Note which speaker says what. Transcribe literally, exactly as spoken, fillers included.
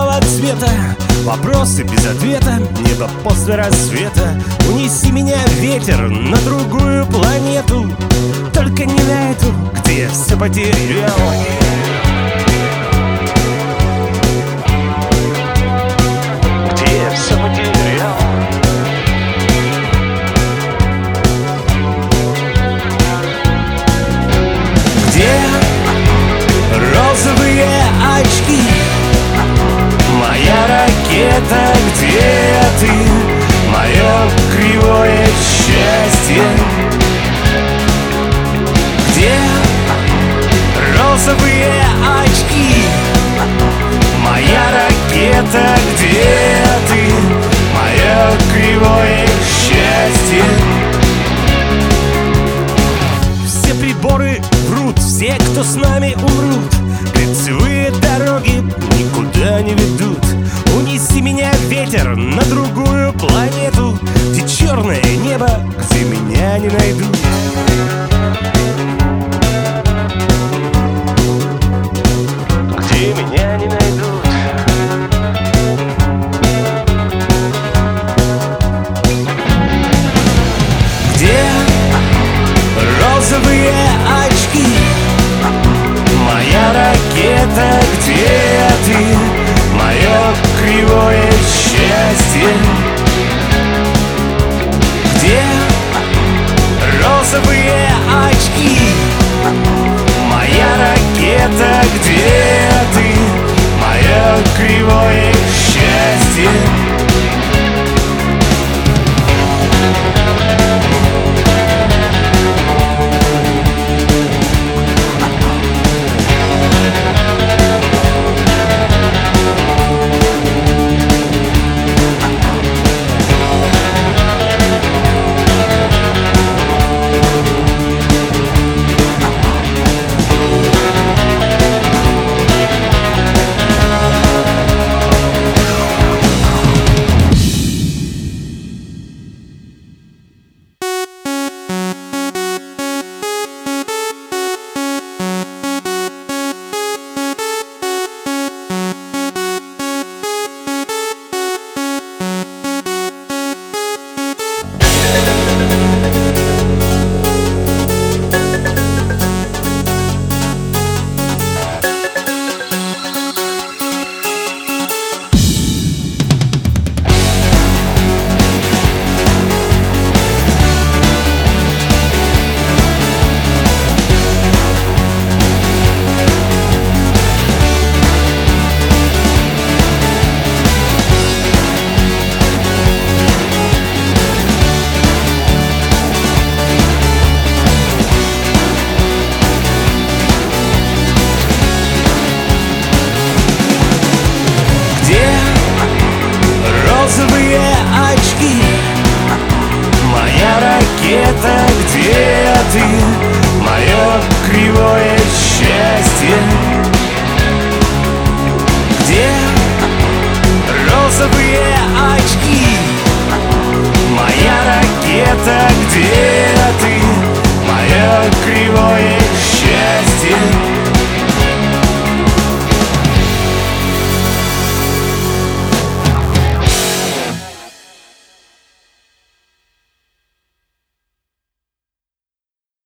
Speaker 1: белого цвета, вопросы без ответа, небо после рассвета. Унеси меня, ветер, на другую планету, только не на эту, где я все потерял. Где я все потерял. Где розовые очки, моя ракета, где ты, мое кривое счастье? Где розовые очки, моя ракета, где ты, мое кривое счастье? Все приборы врут, все, кто с нами умрут, кольцевые дороги никуда не ведут. Унеси меня, ветер, на другую планету, где черное небо, где меня не найдут. Где меня не найдут. Где розовые очки, моя ракета, где ты, мое кривое счастье? Где розовые очки, моя ракета, где ты, мое кривое счастье?